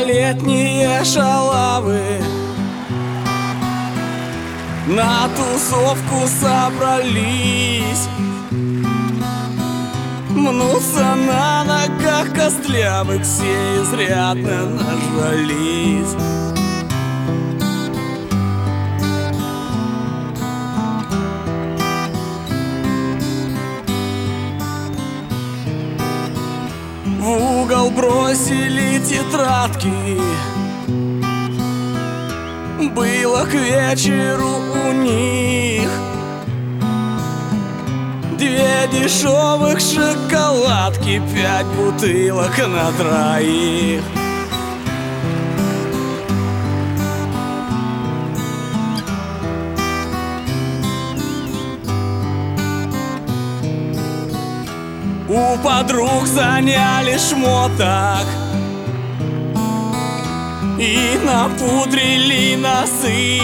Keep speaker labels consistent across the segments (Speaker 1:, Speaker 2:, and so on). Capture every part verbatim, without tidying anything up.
Speaker 1: малолетние шалавы на тусовку собрались, мнутся на ногах костлявых, все изрядно нажрались. В угол бросили тетрадки, было к вечеру у них две дешевых шоколадки, пять бутылок на троих. У подруг заняли шмоток и напудрили носы.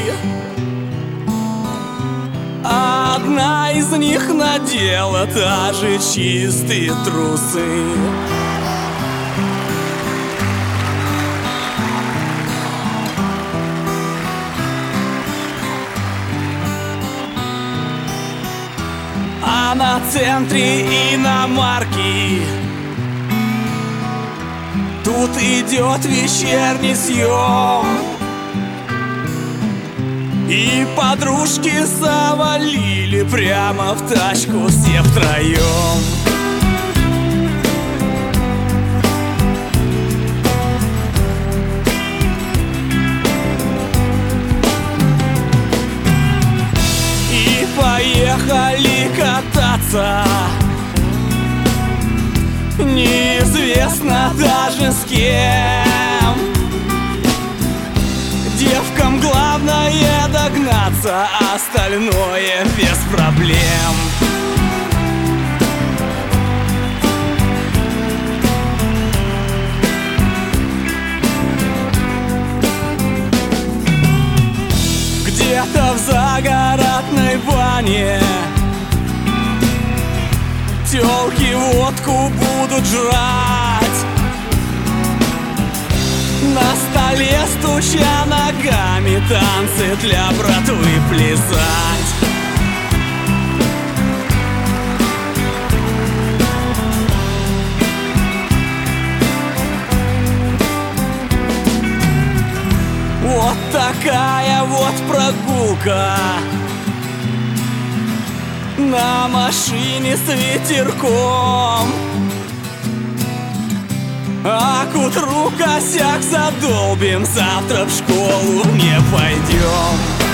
Speaker 1: Одна из них надела даже чистые трусы. А на центре иномарки тут идет вечерний съем, и подружки завалили прямо в тачку все втроем. И поехали кататься, неизвестно даже с кем. Девкам главное догнаться, остальное без проблем. Где-то в загородной бане тёлки водку будут жрать, на столе стуча ногами, танцы для братвы плясать. Вот такая вот прогулка на машине с ветерком, а к утру косяк задолбим, завтра в школу не пойдем.